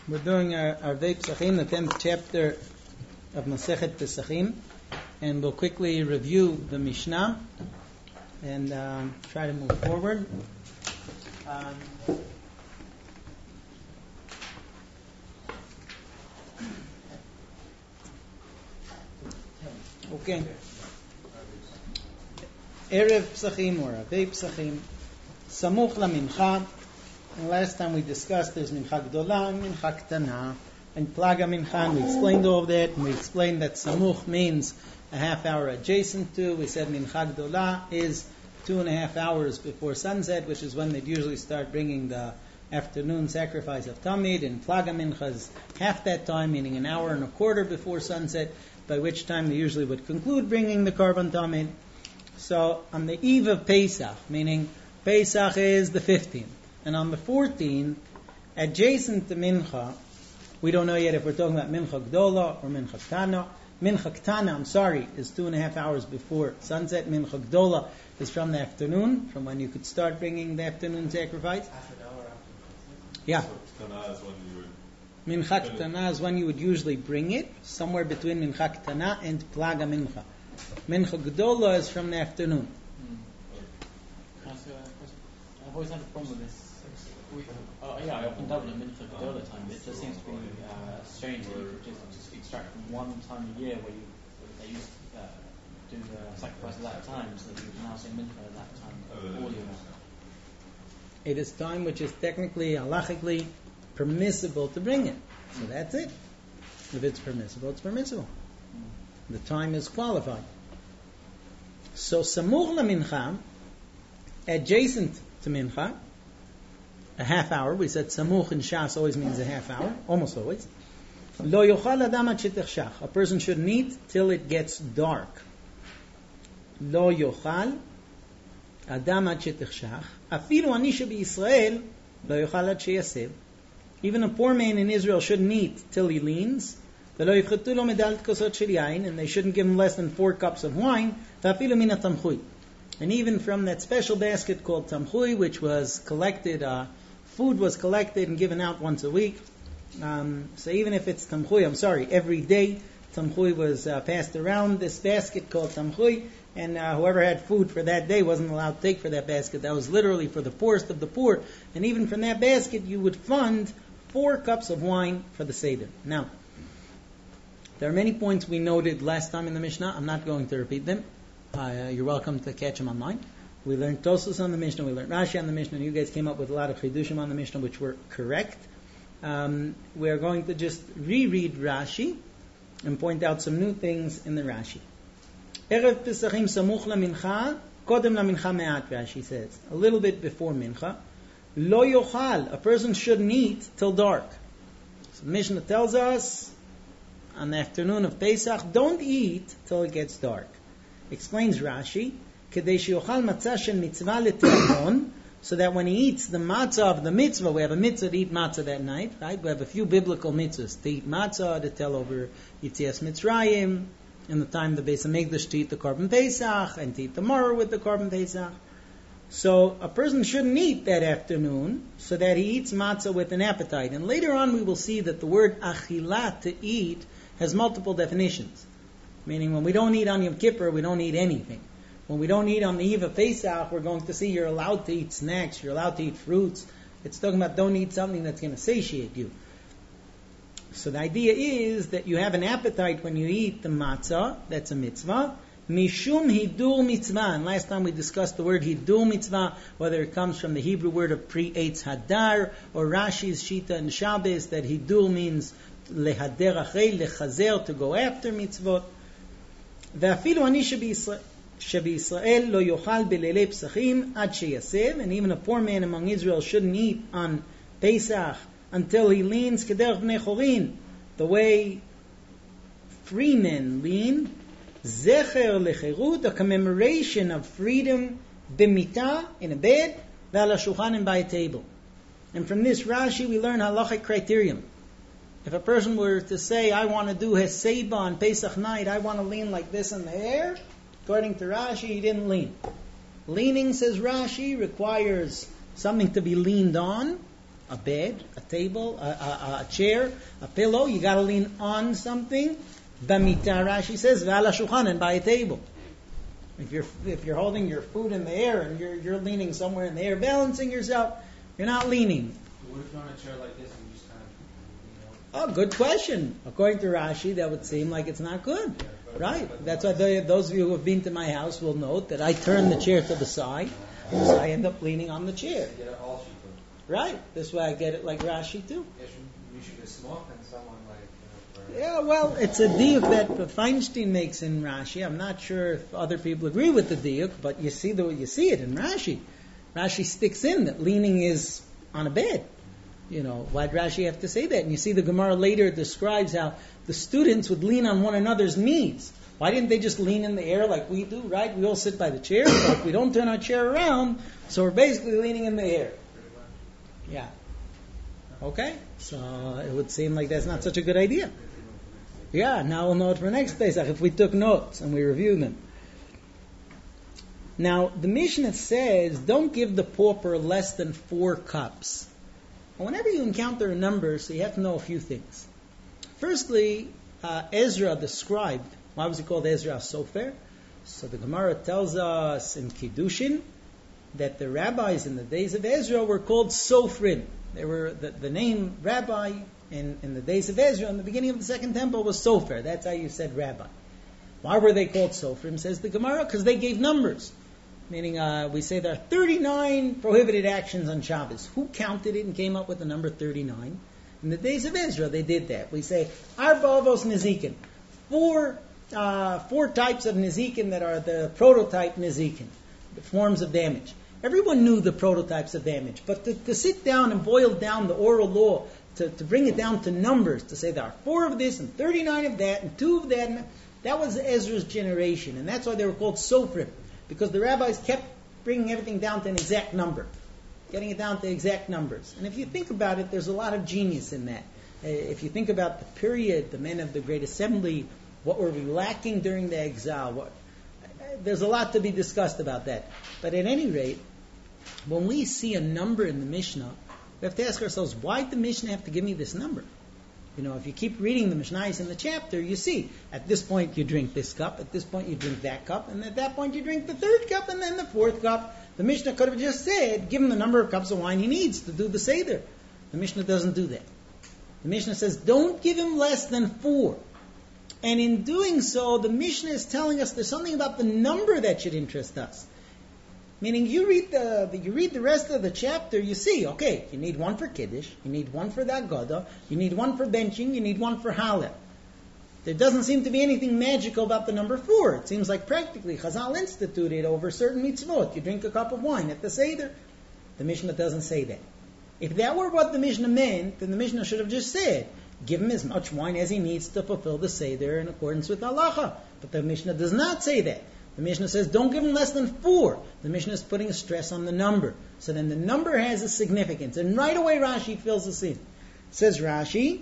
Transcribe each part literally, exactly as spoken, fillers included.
We're doing our, our Vei Pesachim, the tenth chapter of Masechet Pesachim, and we'll quickly review the Mishnah and um, try to move forward. Um, okay. Erev Pesachim or Vei Pesachim, Samuch la Mincha. And last time we discussed there's Mincha Gdola and Mincha Ktana and Plaga Mincha, and we explained all of that, and we explained that Samuch means a half hour adjacent to. We said Mincha Gdola is two and a half hours before sunset, which is when they'd usually start bringing the afternoon sacrifice of Tamid, and Plaga Mincha is half that time, meaning an hour and a quarter before sunset, by which time they usually would conclude bringing the Karban Tamid. So on the eve of Pesach, meaning Pesach is the fifteenth, and on the fourteenth, adjacent to Mincha, we don't know yet if we're talking about Mincha Gdola or Mincha Ktana. Mincha Ktana, I'm sorry, is two and a half hours before sunset. Mincha Gdola is from the afternoon, from when you could start bringing the afternoon sacrifice. Half an hour after. Yeah. So Ktana is when you would... Mincha Ktana is when you would usually bring it, somewhere between Mincha Ktana and Plaga Mincha. Mincha Gdola is from the afternoon. Can I ask you a question? I've always had a problem with this. We, uh, yeah, I often double a Mincha Gdola time, but it just seems to be uh, strange that you could just, just extract from one time a year where you they used to uh, do the sacrifices at that time, so that you can now say Mincha at that time all year round. It is time which is technically, halachically permissible to bring it. So that's it. If it's permissible, it's permissible. The time is qualified. So Samuch la Mincha, adjacent to Mincha, a half hour. We said Samuch in Shas always means a half hour, almost always. Lo yochal adam ad shetechshach. A person shouldn't eat till it gets dark. Lo yochal adam ad shetechshach. Afilu ani shebiYisrael lo yochal ad sheyasev. Even a poor man in Israel shouldn't eat till he leans. And they shouldn't give him less than four cups of wine. And even from that special basket called tamchui, which was collected, uh, food was collected and given out once a week. Um, so even if it's tamchui, I'm sorry, every day tamchui was uh, passed around this basket called tamchui, and uh, whoever had food for that day wasn't allowed to take for that basket. That was literally for the poorest of the poor. And even from that basket, you would fund four cups of wine for the Seder. Now, there are many points we noted last time in the Mishnah. I'm not going to repeat them. Uh, you're welcome to catch them online. We learned Tosfos on the Mishnah, we learned Rashi on the Mishnah, and you guys came up with a lot of Chidushim on the Mishnah which were correct. Um, we're going to just reread Rashi and point out some new things in the Rashi. Erev Pesachim Samuch la Mincha, Kodem la Mincha me'at, Rashi says. A little bit before Mincha. Lo yochal, a person shouldn't eat till dark. So the Mishnah tells us, on the afternoon of Pesach, don't eat till it gets dark. Explains Rashi, Kedei sheyochal matzah shel mitzvah lete'amon, so that when he eats the matzah of the mitzvah, we have a mitzvah to eat matzah that night, right? We have a few biblical mitzvahs to eat matzah, to tell over Yitzias Mitzrayim, in the time the Beis HaMikdash to eat the Korban Pesach, and to eat the maror with the Korban Pesach. So a person shouldn't eat that afternoon, so that he eats matzah with an appetite. And later on we will see that the word achilah, to eat, has multiple definitions. Meaning when we don't eat on Yom Kippur, we don't eat anything. When we don't eat on the eve of Pesach, we're going to see you're allowed to eat snacks, you're allowed to eat fruits. It's talking about don't eat something that's going to satiate you. So the idea is that you have an appetite when you eat the matzah, that's a mitzvah. Mishum hidur mitzvah. And last time we discussed the word hidur mitzvah, whether it comes from the Hebrew word of pre-eitz hadar, or Rashi's shita and Shabbos, that hidur means lehader achrei, lechazer, to go after mitzvot. Ve'afilu ani shebiYisrael lo yochal belelei pesachim ad sheyasev. And even a poor man among Israel shouldn't eat on Pesach until he leans kederach bnei chorin, the way free men lean. Zecher lecherut, a commemoration of freedom, b'mita, in a bed, ve'al hashulchan, by a table. And from this Rashi we learn halachic criterion. If a person were to say, I want to do Heseba on Pesach night, I want to lean like this in the air, according to Rashi, he didn't lean. Leaning, says Rashi, requires something to be leaned on, a bed, a table, a, a, a chair, a pillow. You got to lean on something. B'mita, Rashi says, v'ala shulchan, and by a table. If you're if you're holding your food in the air and you're you're leaning somewhere in the air, balancing yourself, you're not leaning. What if you're on a chair like this and you just kind of, you know? Oh, good question. According to Rashi, that would seem like it's not good. Right. That's why the, those of you who have been to my house will note that I turn the chair to the side, so I end up leaning on the chair. Right. This way I get it like Rashi too. You should get smoke and someone like, you know, yeah, well, it's a diuk that Feinstein makes in Rashi. I'm not sure if other people agree with the diuk, but you see the you see it in Rashi. Rashi sticks in that leaning is on a bed. You know, why'd Rashi have to say that? And you see the Gemara later describes how the students would lean on one another's knees. Why didn't they just lean in the air like we do, right? We all sit by the chair, but we don't turn our chair around, so we're basically leaning in the air. Yeah. Okay? So it would seem like that's not such a good idea. Yeah, now we'll know it for next Pesach if we took notes and we reviewed them. Now, the Mishnah says, don't give the pauper less than four cups. Well, whenever you encounter a number, so you have to know a few things. Firstly, uh, Ezra, the scribe, why was he called Ezra Sofer? So the Gemara tells us in Kiddushin that the rabbis in the days of Ezra were called Sofrim. They were the, the name rabbi in, in the days of Ezra, in the beginning of the Second Temple, was Sofer. That's how you said rabbi. Why were they called Sofrim, says the Gemara? Because they gave numbers. Meaning, uh, we say there are thirty-nine prohibited actions on Shabbos. Who counted it and came up with the number thirty-nine? In the days of Ezra, they did that. We say, Arba Avos Nezikin. Four, uh, four types of Nezikin that are the prototype Nezikin, the forms of damage. Everyone knew the prototypes of damage, but to, to sit down and boil down the oral law, to, to bring it down to numbers, to say there are four of this and thirty-nine of that and two of that, and that was Ezra's generation, and that's why they were called Sofrim. Because the rabbis kept bringing everything down to an exact number, getting it down to exact numbers. And if you think about it, there's a lot of genius in that. Uh, if you think about the period, the men of the Great Assembly, what were we lacking during the exile, what, uh, there's a lot to be discussed about that. But at any rate, when we see a number in the Mishnah, we have to ask ourselves, why did the Mishnah have to give me this number? You know, if you keep reading the Mishnayos in the chapter, you see, at this point you drink this cup, at this point you drink that cup, and at that point you drink the third cup, and then the fourth cup. The Mishnah could have just said, give him the number of cups of wine he needs to do the Seder. The Mishnah doesn't do that. The Mishnah says, don't give him less than four. And in doing so, the Mishnah is telling us there's something about the number that should interest us. Meaning, you read the, the you read the rest of the chapter, you see, okay, you need one for Kiddush, you need one for the Agada, you need one for benching, you need one for Halal. There doesn't seem to be anything magical about the number four. It seems like practically Chazal instituted over certain mitzvot. You drink a cup of wine at the Seder. The Mishnah doesn't say that. If that were what the Mishnah meant, then the Mishnah should have just said, give him as much wine as he needs to fulfill the Seder in accordance with Halacha. But the Mishnah does not say that. The Mishnah says, don't give him less than four. The Mishnah is putting a stress on the number. So then the number has a significance. And right away Rashi fills this in. Says Rashi,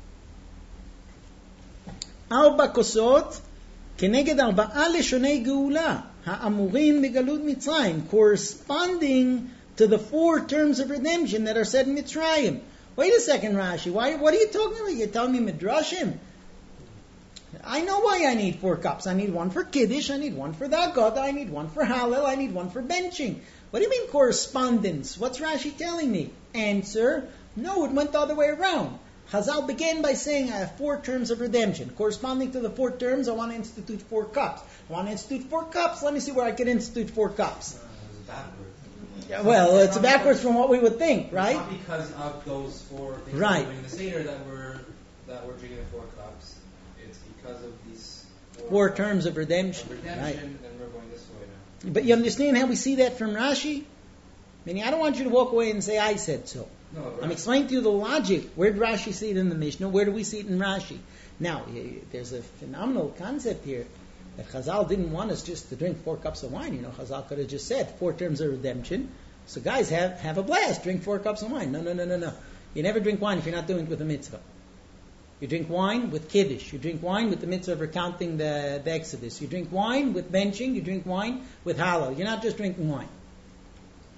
Arba kosot keneged arba'a leshonei geula ha'amurim begalut Mitzrayim, corresponding to the four terms of redemption that are said in Mitzrayim. Wait a second, Rashi. Why? What are you talking about? You're telling me Midrashim? I know why I need four cups. I need one for Kiddush, I need one for the Agada, I need one for Halal, I need one for benching. What do you mean correspondence? What's Rashi telling me? Answer, no, it went the other way around. Chazal began by saying I have four terms of redemption. Corresponding to the four terms, I want to institute four cups. I want to institute four cups, let me see where I can institute four cups. Uh, backwards. Yeah, well, it's backwards from what we would think, right? It's not because of those four things right. that we're doing the Seder that we're, that we're drinking the four cups. Because of these four, four terms of redemption, of redemption right? Then we're going this way now. But you understand how we see that from Rashi? Meaning, I don't want you to walk away and say, I said so. No, right. I'm explaining to you the logic. Where did Rashi see it in the Mishnah? Where do we see it in Rashi? Now, there's a phenomenal concept here that Chazal didn't want us just to drink four cups of wine. You know, Chazal could have just said four terms of redemption. So guys, have, have a blast. Drink four cups of wine. No, no, no, no, no. You never drink wine if you're not doing it with a mitzvah. You drink wine with Kiddush. You drink wine with the mitzvah of recounting the, the Exodus. You drink wine with benching. You drink wine with Halal. You're not just drinking wine.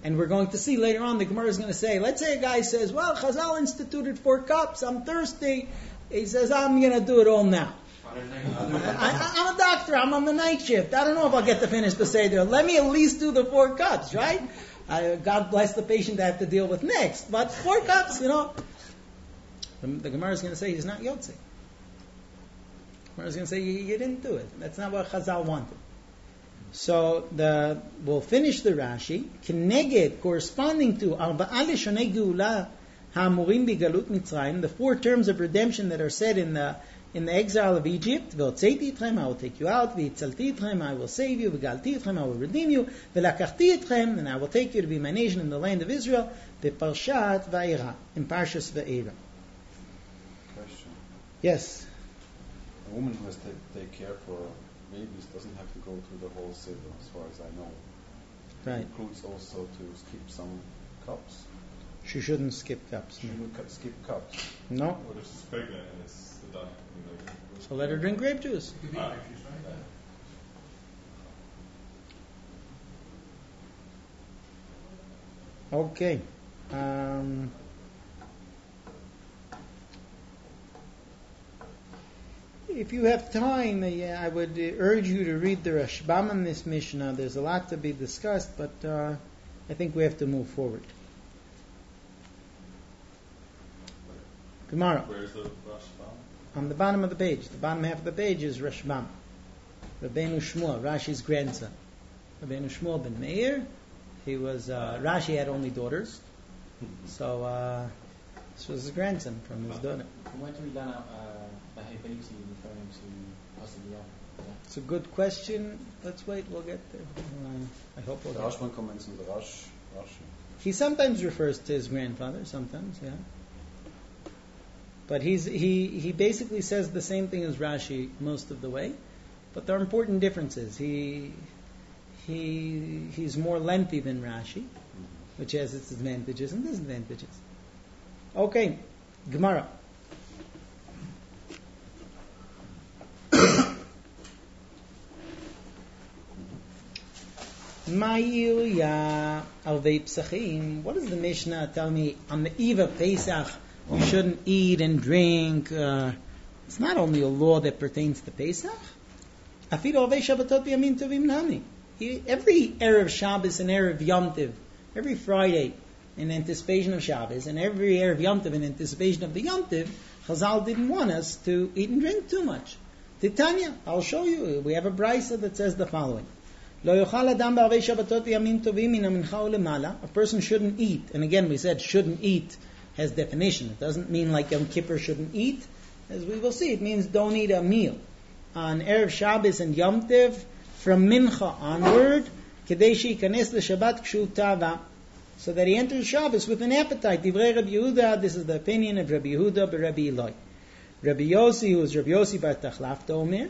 And we're going to see later on, the Gemara is going to say, let's say a guy says, well, Chazal instituted four cups, I'm thirsty. He says, I'm going to do it all now. I, I'm a doctor, I'm on the night shift. I don't know if I'll get to finish the Seder. Let me at least do the four cups, right? I, God bless the patient I have to deal with next. But four cups, you know. The, the Gemara is going to say he's not Yotze. The Gemara is going to say, you, you didn't do it. That's not what Chazal wanted. So the we'll finish the Rashi. Keneged, corresponding to Arba'ah Leshonei Geula Ha'amurim Bigalut Mitzrayim, the four terms of redemption that are said in the in the exile of Egypt. V'hotzeiti etchem, I will take you out. V'itzalti etchem, I will save you. V'galti etchem, I will redeem you. V'lakachti etchem, and I will take you to be my nation in the land of Israel. V'parshat Va'era, in Parshas Va'era. Question. Yes. A woman who has to take care for babies doesn't have to go through the whole Seder, as far as I know. Right. It includes also to skip some cups. She shouldn't skip cups. She would cu- skip cups. No. What if she's pregnant and it's the duck? You know, So let her drink grape juice. Ah. Okay. Um, if you have time, uh, yeah, I would uh, urge you to read the Rashbam on this Mishnah. There's a lot to be discussed, but uh, I think we have to move forward. Gemara. Where's the Rashbam? On the bottom of the page. The bottom half of the page is Rashbam. Rabbeinu Shmuel, Rashi's grandson. Rabbeinu Shmuel ben Meir. He was, uh, Rashi had only daughters. So, uh, this was his grandson from his daughter. From when do we learn out uh, the Hebrews referring to possibly yeah? It's a good question. Let's wait, we'll get there. Uh, I hope we'll The get Rashban comments on the Rash, Rashi. He sometimes refers to his grandfather, sometimes, yeah. But he's, he, he basically says the same thing as Rashi most of the way. But there are important differences. He, he, he's more lengthy than Rashi, which has its advantages and disadvantages. Okay, Gemara. Ma'ilya alvei psachim. What does the Mishnah tell me on the eve of Pesach? You shouldn't eat and drink. Uh, it's not only a law that pertains to Pesach. Afilu alvei Shabbatot b'yamin tovim nami. Every Erev Shabbos and Erev Yom Tov, every Friday in anticipation of Shabbos, and every Erev Yom Tov in anticipation of the Yom Tov, Chazal didn't want us to eat and drink too much. Titania, I'll show you. We have a brisa that says the following. Lo yochal adam b'arvei Shabbatot v'yamin tovim min hamincha u'lemala. A person shouldn't eat. And again, we said shouldn't eat has definition. It doesn't mean like Yom Kippur shouldn't eat. As we will see, it means don't eat a meal. On Erev Shabbos and Yom Tov, from Mincha onward, Kedei she'ikanes l'Shabbat kshu tava, so that he enters Shabbos with an appetite. Divrei Rabbi Yehuda, this is the opinion of Rabbi Yehuda b'Rabbi Eloi. Rabbi Yossi, who is Rabbi Yossi bar Tachlafta Omer.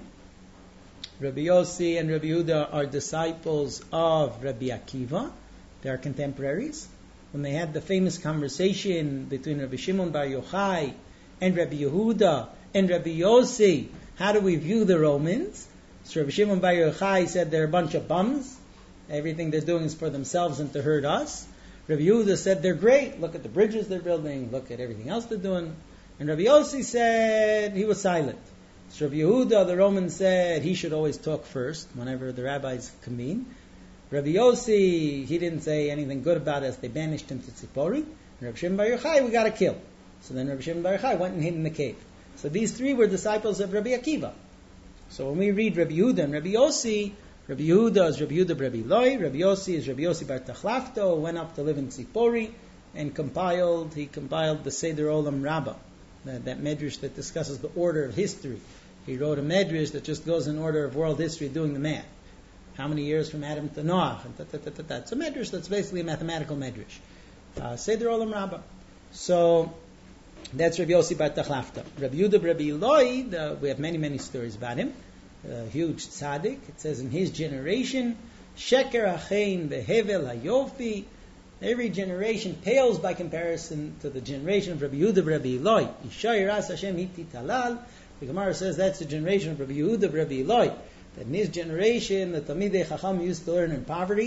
Rabbi Yossi and Rabbi Yehuda are disciples of Rabbi Akiva. They are contemporaries. When they had the famous conversation between Rabbi Shimon bar Yochai and Rabbi Yehuda and Rabbi Yossi, how do we view the Romans? So Rabbi Shimon bar Yochai said they're a bunch of bums. Everything they're doing is for themselves and to hurt us. Rabbi Yehuda said they're great. Look at the bridges they're building. Look at everything else they're doing. And Rabbi Yossi said he was silent. So Rabbi Yehuda, the Roman, said he should always talk first whenever the rabbis convene. Rabbi Yossi, he didn't say anything good about us. They banished him to Tzipori. And Rabbi Shimon bar Yochai, we got to kill. So then Rabbi Shimon bar Yochai went and hid in the cave. So these three were disciples of Rabbi Akiva. So when we read Rabbi Yehuda and Rabbi Yossi, Rabbi Yehuda is Rabbi Yehuda Rabbi Eloi, Rabbi Yossi is Rabbi Yossi bar Tachlafta, who went up to live in Tzipori and compiled, he compiled the Seder Olam Rabbah, that, that medrash that discusses the order of history. He wrote a medrash that just goes in order of world history, doing the math. How many years from Adam to Noach? And ta, ta, ta, ta, ta. It's a medrash that's basically a mathematical medrash. Uh, Seder Olam Rabbah. So that's Rabbi Yossi bar Tachlafta. Rabbi Yehuda Rabbi Eloi, the, we have many, many stories about him. A huge tzaddik. It says in his generation, Sheker Achein Behevel Hayofi. Every generation pales by comparison to the generation of Rabbi Yehuda Rabbi Eloi. Yishai Ras Hashem Hiti Talal. The Gemara says that's the generation of Rabbi Yehuda Rabbi Eloi. That in his generation, the Talmidei Chacham used to learn in poverty.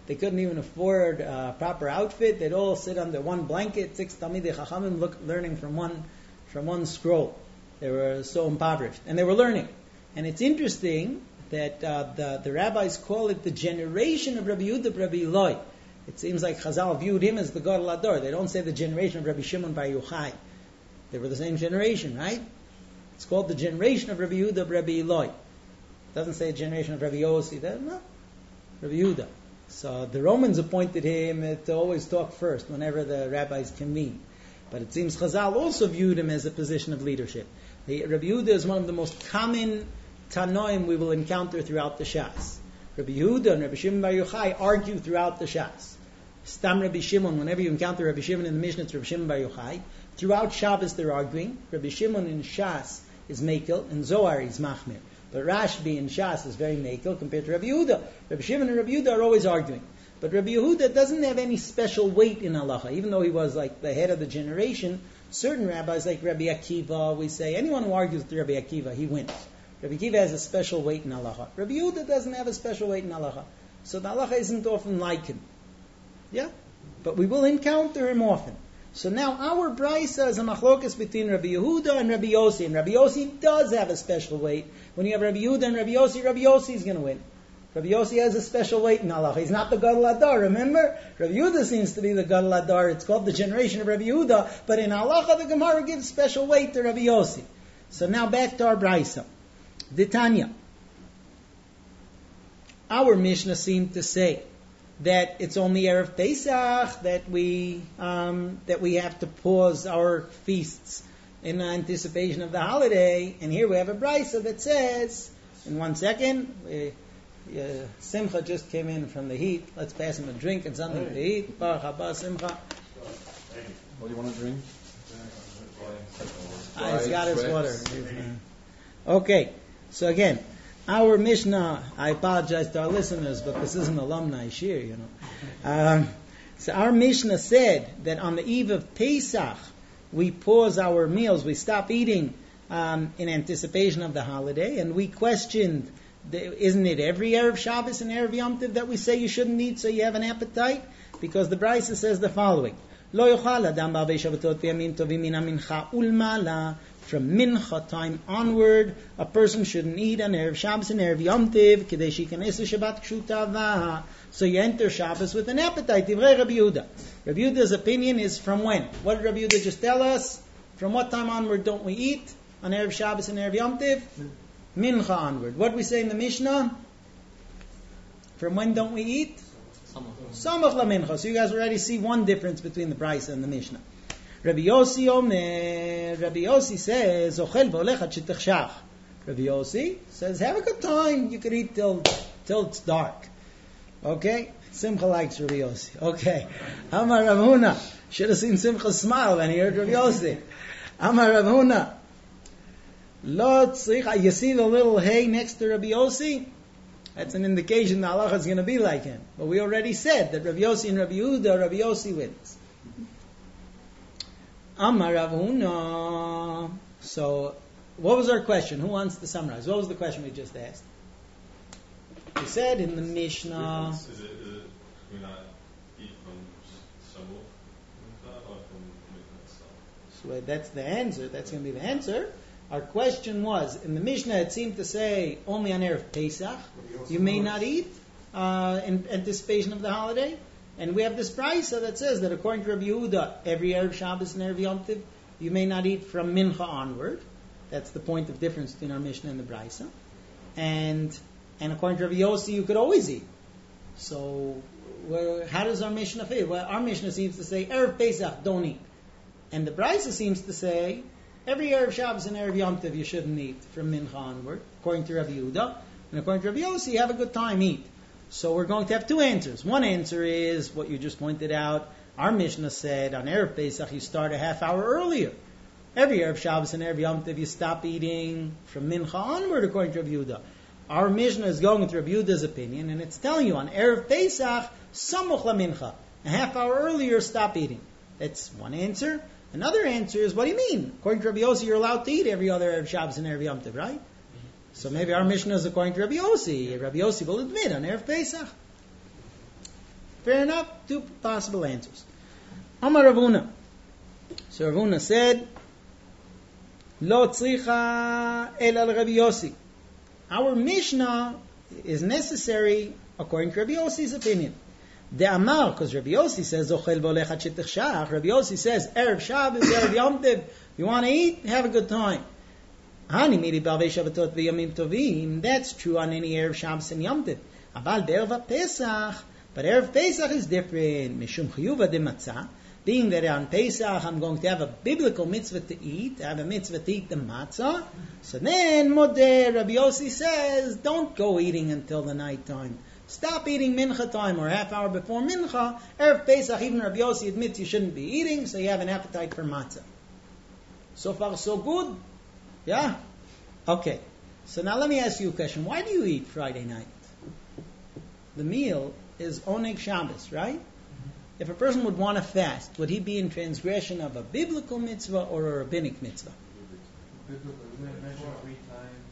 They couldn't even afford a proper outfit. They'd all sit under one blanket, six Talmidei Chachamim look, learning from one from one scroll. They were so impoverished. And they were learning. And it's interesting that uh, the, the rabbis call it the generation of Rabbi Yehuda, Rabbi Eloi. It seems like Chazal viewed him as the Gadol Hador. They don't say the generation of Rabbi Shimon Bar Yochai. They were the same generation, right? It's called the generation of Rabbi Yehuda, Rabbi Eloi. It doesn't say generation of Rabbi Yossi. No, Rabbi Yehuda. So the Romans appointed him to always talk first whenever the rabbis convene. But it seems Chazal also viewed him as a position of leadership. The, Rabbi Yehuda is one of the most common Tanoim we will encounter throughout the Shas. Rabbi Yehuda and Rabbi Shimon Bar Yochai argue throughout the Shas. Stam Rabbi Shimon, whenever you encounter Rabbi Shimon in the Mishnah, it's Rabbi Shimon Bar Yochai. Throughout Shabbos they're arguing. Rabbi Shimon in Shas is Mekel, and Zohar is Machmir. But Rashbi in Shas is very Mekel compared to Rabbi Yehuda. Rabbi Shimon and Rabbi Yehuda are always arguing. But Rabbi Yehuda doesn't have any special weight in halacha, even though he was like the head of the generation. Certain rabbis, like Rabbi Akiva, we say anyone who argues with Rabbi Akiva, he wins. Rabbi Akiva has a special weight in halacha. Rabbi Yehuda doesn't have a special weight in halacha. So the halacha isn't often like him. Yeah? But we will encounter him often. So now our brisa is a machlokas between Rabbi Yehuda and Rabbi Yossi. And Rabbi Yossi does have a special weight. When you have Rabbi Yehuda and Rabbi Yossi, Rabbi Yossi is going to win. Rabbi Yossi has a special weight in halacha. He's not the Gadol Hador, remember? Rabbi Yehuda seems to be the Gadol Hador. It's called the generation of Rabbi Yehuda. But in halacha, the Gemara gives special weight to Rabbi Yossi. So now back to our brisa. Ditanya. Our Mishnah seemed to say that it's only Erev Pesach that we um, that we have to pause our feasts in anticipation of the holiday. And here we have a brisa that says, in one second, we, uh, Simcha just came in from the heat. Let's pass him a drink and something to eat. Baruch haba Simcha. What do you want to drink? Ah, he's got his water. Okay, so again, our Mishnah, I apologize to our listeners, but this is an alumni shir, you know. Um, so our Mishnah said that on the eve of Pesach, we pause our meals, we stop eating um, in anticipation of the holiday, and we questioned, the, isn't it every Erev Shabbos and Erev Yom Tov that we say you shouldn't eat so you have an appetite? Because the Brisa says the following, Lo yochal adam ba'avei Shabbatot v'yamim tovim min hamincha ulmala. From Mincha time onward, a person shouldn't eat on Erev Shabbos and Erev Yom Tov, Kedei sheikanei Shabbat kshutava. So you enter Shabbos with an appetite. Divrei Rabbi Yehuda. Rabbi Yehuda's opinion is from when? What did Rabbi Yehuda just tell us? From what time onward don't we eat on Erev Shabbos and Erev Yom Tov? Mincha onward. What do we say in the Mishnah? From when don't we eat? Samach la Mincha. So you guys already see one difference between the Brisa and the Mishnah. Rabbi Yossi Omer, Rabbi Yossi says, Ochel v'olech ad shetechshach. Rabbi Yossi says, have a good time. You can eat till till it's dark. Okay? Simcha likes Rabbi Yossi. Okay. Amar Rav Huna. Should have seen Simcha smile when he heard Rabbi Yossi. Amar Rav Huna. Lo tzricha. You see the little hay next to Rabbi Yossi? That's an indication the halacha is going to be like him. But we already said that Rabbi Yossi and Rabbi Yehuda, Rabbi Yossi wins. Amar Rav Huna. So, what was our question? Who wants to summarize? What was the question we just asked? We said in the Mishnah. Is it, is it we not eat from Shavuot or from Mincha itself? So that's the answer. That's going to be the answer. Our question was, in the Mishnah it seemed to say only on Erev Pesach you may not eat uh, in anticipation of the holiday. And we have this brisa that says that according to Rabbi Yehuda, every Erev Shabbos and Erev Yom Tov, you may not eat from Mincha onward. That's the point of difference between our Mishnah and the brisa. And and according to Rabbi Yossi, you could always eat. So where, how does our Mishnah fit? Well, our Mishnah seems to say Erev Pesach, don't eat. And the brisa seems to say every Erev Shabbos and Erev Yom Tov you shouldn't eat from Mincha onward, according to Rabbi Yehuda. And according to Rabbi Yossi, have a good time, eat. So we're going to have two answers. One answer is what you just pointed out. Our Mishnah said on Erev Pesach you start a half hour earlier. Every Erev Shabbos and Erev Yom Tov you stop eating from Mincha onward, according to Rabbi Yehuda. Our Mishnah is going with Rabbi Yehuda's opinion, and it's telling you on Erev Pesach, Samuch la Mincha, a half hour earlier, stop eating. That's one answer. Another answer is, what do you mean? According to Rabbi Yossi, you're allowed to eat every other Erev Shabbos and Erev Yom Tov, right? So maybe our Mishnah is according to Rabbi Yossi. Rabbi Yossi will admit on Erev Pesach. Fair enough. Two possible answers. Amar Ravuna. So Ravuna said, Lo tzricha el al Rabbi Yossi. Our Mishnah is necessary according to Rabbi Yossi's opinion. De Amar, because Rabbi Yossi says, Zochel v'olech ad shetechshach. Rabbi Yossi says, Erev Shabbos, Erev Yom Tov. You want to eat? Have a good time. Hani miri b'avei Shabbatot v'yamim tovim. That's true on any Erev Shabbos and Yom Tov. Aval be'erev Pesach. But Erev Pesach is different. Mishum chiyuva de matzah. Being that on Pesach I'm going to have a biblical mitzvah to eat, I have a mitzvah to eat the matzah. So then, Modeh, Rabbi Yossi says, don't go eating until the night time. Stop eating mincha time or half hour before mincha. Erev Pesach, even Rabbi Yossi admits you shouldn't be eating, so you have an appetite for matzah. So far, so good. Yeah? Okay. So now let me ask you a question. Why do you eat Friday night? The meal is Oneg Shabbos, right? If a person would want to fast, would he be in transgression of a biblical mitzvah or a rabbinic mitzvah? Biblical, isn't it mentioned three times?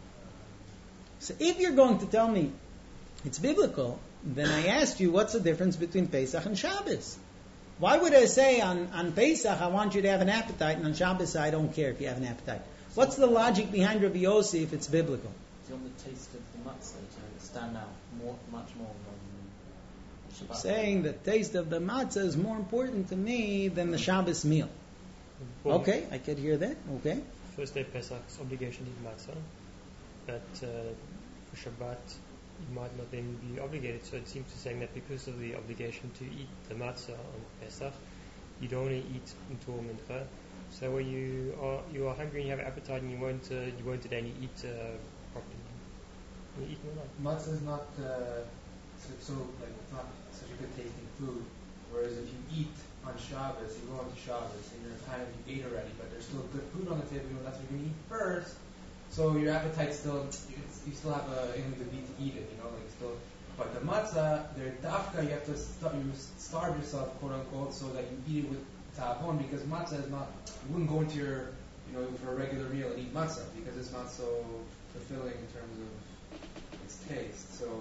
So if you're going to tell me it's biblical, then I asked you, what's the difference between Pesach and Shabbos? Why would I say on, on Pesach, I want you to have an appetite, and on Shabbos, I don't care if you have an appetite? What's the logic behind Rabbi Yossi if it's biblical? Do you want the taste of the matzah to stand out more, much more than Shabbat? Saying the taste of the matzah is more important to me than the Shabbos meal. Okay, I could hear that. Okay. First day Pesach's obligation to eat matzah, but uh, for Shabbat you might not then be obligated. So it seems to saying that because of the obligation to eat the matzah on Pesach, you don't only eat until mincha. So when you are you are hungry and you have appetite and you won't uh, you won't then eat uh, properly. You eat more not. Matzah is not uh, so, so like it's not such a good tasting food. Whereas if you eat on Shabbos, you go into Shabbos and you're kind of you ate already, but there's still good food on the table. You know that's what you're gonna eat first. So your appetite still you, you still have a inkling to be to eat it. You know, like still. But the matzah, they're dafka. You have to st- you starve yourself, quote unquote, so that you eat it with ta'avon, because matzah is not. You wouldn't go into your, you know, for a regular meal and eat matzah because it's not so fulfilling in terms of its taste. So.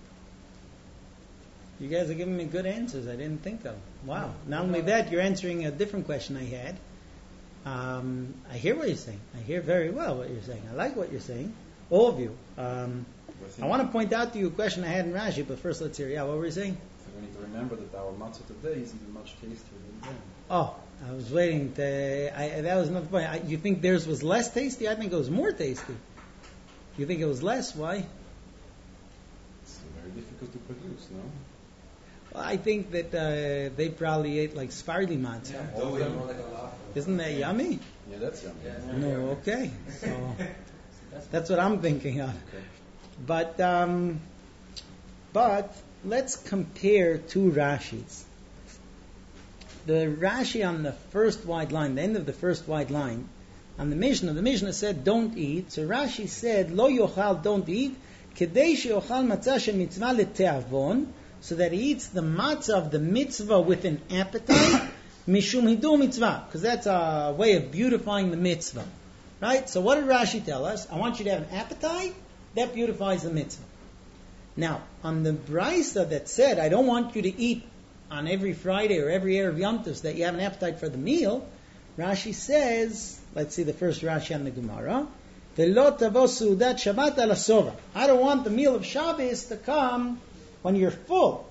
You guys are giving me good answers I didn't think of. Wow. Not only that, you're answering a different question I had. Um, I hear what you're saying. I hear very well what you're saying. I like what you're saying. All of you. Um, I want to point out to you a question I had in Rashi, but first let's hear. Yeah, what were you saying? So we need to remember that our matzah today is even much tastier than then. Oh, I was waiting to... I, that was another point. I, you think theirs was less tasty? I think it was more tasty. You think it was less? Why? It's very difficult to produce, no? Well, I think that uh, they probably ate like Sephardi matzah. Yeah, doughy, more like a falafel. Isn't that yummy? Yeah, that's yummy. Yeah. No, okay. So that's what I'm thinking of. Okay. But um, but let's compare two Rashis. The Rashi on the first wide line, the end of the first wide line, on the Mishnah, the Mishnah said don't eat. So Rashi said lo yochal, don't eat, kedei sheyochal matzah shemitzvah leteavon, so that he eats the matzah of the mitzvah with an appetite, mishum hidu mitzvah, because that's a way of beautifying the mitzvah. Right? So what did Rashi tell us? I want you to have an appetite, that beautifies the mitzvah. Now, on the brisa that said, I don't want you to eat on every Friday or every Erev Yom Tov so that you have an appetite for the meal, Rashi says, let's see the first Rashi on the Gemara, V'lo tavo sudat Shabbat ala sova. I don't want the meal of Shabbos to come when you're full.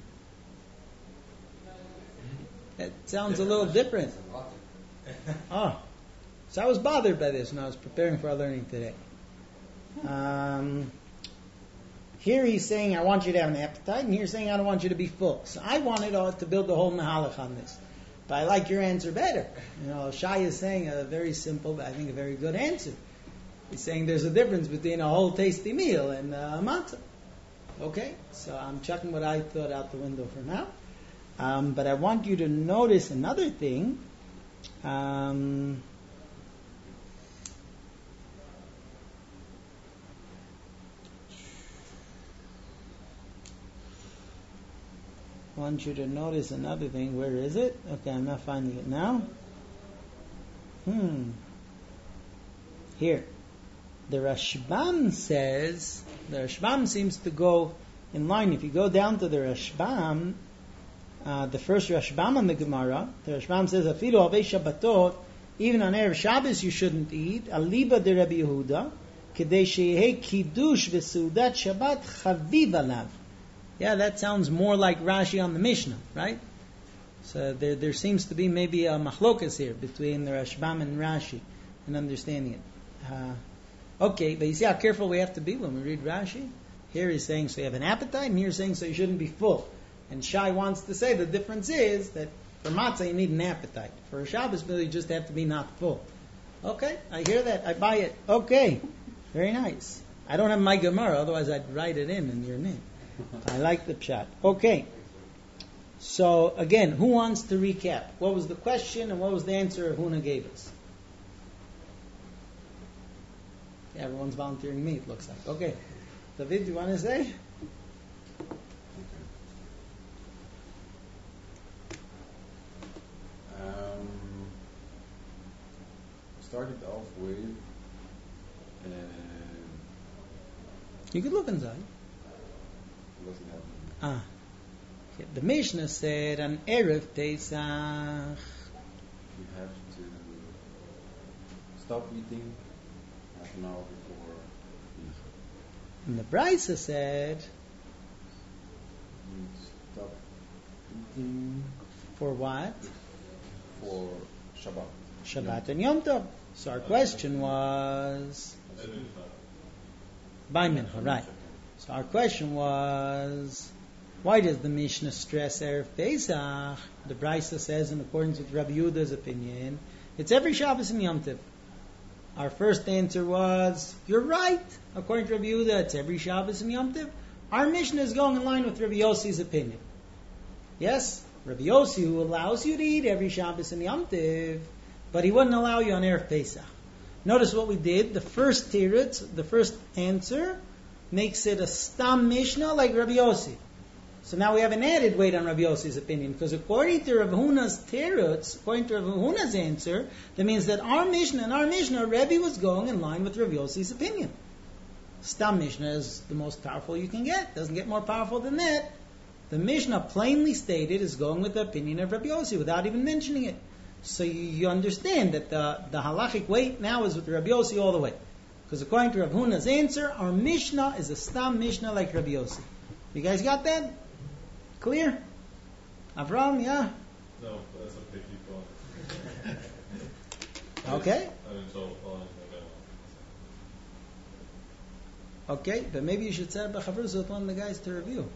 That sounds a little different. Oh, so I was bothered by this when I was preparing for our learning today. Um, here he's saying, I want you to have an appetite, and here he's saying, I don't want you to be full. So I wanted uh, to build the whole mahalach on this. But I like your answer better. You know, Shai is saying a very simple, but I think a very good answer. He's saying there's a difference between a whole tasty meal and a matzah. Okay, so I'm chucking what I thought out the window for now. Um, but I want you to notice another thing. Um, I want you to notice another thing. Where is it? Okay, I'm not finding it now. Hmm. Here. The Rashbam says, the Rashbam seems to go in line. If you go down to the Rashbam, uh, the first Rashbam on the Gemara. The Rashbam says, "Afilu avei Shabbatot, even on erev Shabbos you shouldn't eat." Aliba de Rabbi Yehuda, kedei sheyehei kiddush v'seudat Shabbat chaviv alav. Yeah, that sounds more like Rashi on the Mishnah, right? So there, there seems to be maybe a machlokas here between the Rashbam and Rashi in understanding it. Uh, okay, but you see how careful we have to be when we read Rashi? Here he's saying so you have an appetite, and here he's saying so you shouldn't be full. And Shai wants to say the difference is that for matzah you need an appetite. For a Shabbos meal you just have to be not full. Okay, I hear that. I buy it. Okay, very nice. I don't have my Gemara, otherwise I'd write it in in your name. I like the pshat. Okay. So, again, who wants to recap? What was the question and what was the answer Huna gave us? Yeah, everyone's volunteering me, it looks like. Okay. David, do you want to say? Um, started off with uh, You could look inside. wasn't happening. Ah. Okay. The Mishnah said on Erev Pesach. You have to stop eating half an hour before Mincha. And the Brisa said You stop eating for what? for Shabbat. Shabbat and Yom Tov. So our question was by Mincha, right? So our question was, why does the Mishnah stress Erev Pesach? The Brisa says, in accordance with Rabbi Yehuda's opinion, it's every Shabbos and Yom Tov. Our first answer was, you're right. According to Rabbi Yehuda, it's every Shabbos and Yom Tov. Our Mishnah is going in line with Rabbi Yossi's opinion. Yes, Rabbi Yossi, who allows you to eat every Shabbos and Yom Tov, but he wouldn't allow you on Erev Pesach. Notice what we did. The first tiritz, the first answer, makes it a stam Mishnah like Rabbi Yossi. So now we have an added weight on Rabbi Yossi's opinion, because according to Rav Huna's teretz, according to Rav Huna's answer, that means that our Mishnah and our Mishnah, Rebbe was going in line with Rav Yossi's opinion. Stam Mishnah is the most powerful you can get. Doesn't get more powerful than that. The Mishnah plainly stated is going with the opinion of Rabbi Yossi without even mentioning it. So you, you understand that the, the halachic weight now is with Rabbi Yossi all the way. Because according to Rav Huna's answer, our Mishnah is a stam Mishnah like Rabbi Yossi. You guys got that? Clear? Avram, yeah? No, but that's okay, keep going. Okay. I'm in trouble following my Okay, but maybe you should set up a chavrus with one of the guys to review.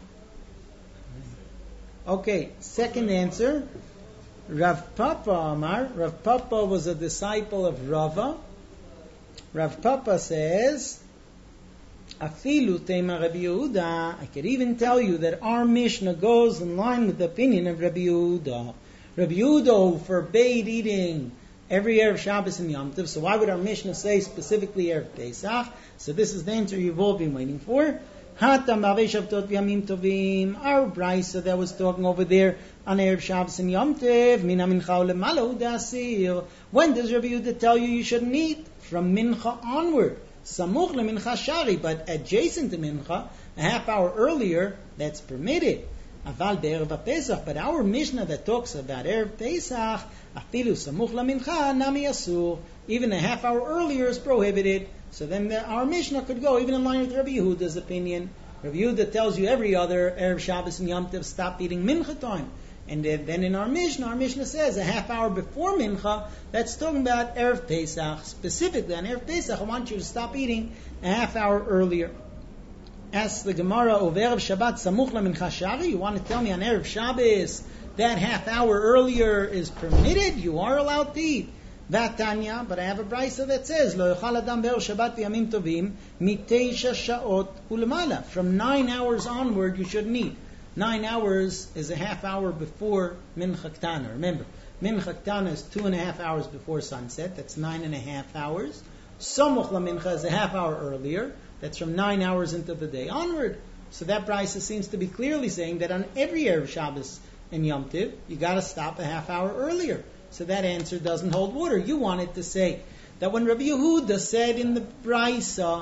Okay, second answer. Rav Papa Amar. Rav Papa was a disciple of Rava. Rav Papa says, Afilu tema Rabbi Yehuda. I could even tell you that our Mishnah goes in line with the opinion of Rabbi Yehuda. Rabbi Yehuda who forbade eating every Erev Shabbos and Yom Tov. So why would our Mishnah say specifically Erev Pesach? So this is the answer you've all been waiting for. Hatam b'avei Shabbatot v'yamim tovim. Our brisa that was talking over there on Erev Shabbos and Yom Tov. Mina mincha u'lemala u'dasir. When does Rabbi Yehuda tell you you shouldn't eat? From mincha onward. Samuch lemincha shari, but adjacent to mincha, a half hour earlier, that's permitted. Aval be'erev Pesach, but our Mishnah that talks about Erev Pesach, afilu samuch lemincha nami asur, even a half hour earlier is prohibited. So then the, our Mishnah could go even in line with Rabbi Yehuda's opinion. Rabbi Yehuda tells you every other Erev Shabbos and Yom Tov stop eating mincha time. And then in our Mishnah, our Mishnah says a half hour before Mincha, that's talking about Erev Pesach. Specifically on Erev Pesach, I want you to stop eating a half hour earlier. Asks the Gemara, over Erev Shabbat, Samuch la Mincha Shari, you want to tell me on Erev Shabbos that half hour earlier is permitted? You are allowed to eat. Vatanya, but I have a brisa that says, Lo yochal adam be'erev Shabbat v'yamim tovim, miteisha sha'ot u'lemala. From nine hours onward, you shouldn't eat. Nine hours is a half hour before Mincha Ktana. Remember, Mincha Ktana is two and a half hours before sunset. That's nine and a half hours. Samuch la Mincha is a half hour earlier. That's from nine hours into the day onward. So that brisa seems to be clearly saying that on every Erev Shabbos and Yom Tov, you got to stop a half hour earlier. So that answer doesn't hold water. You wanted to say that when Rabbi Yehuda said in the brisa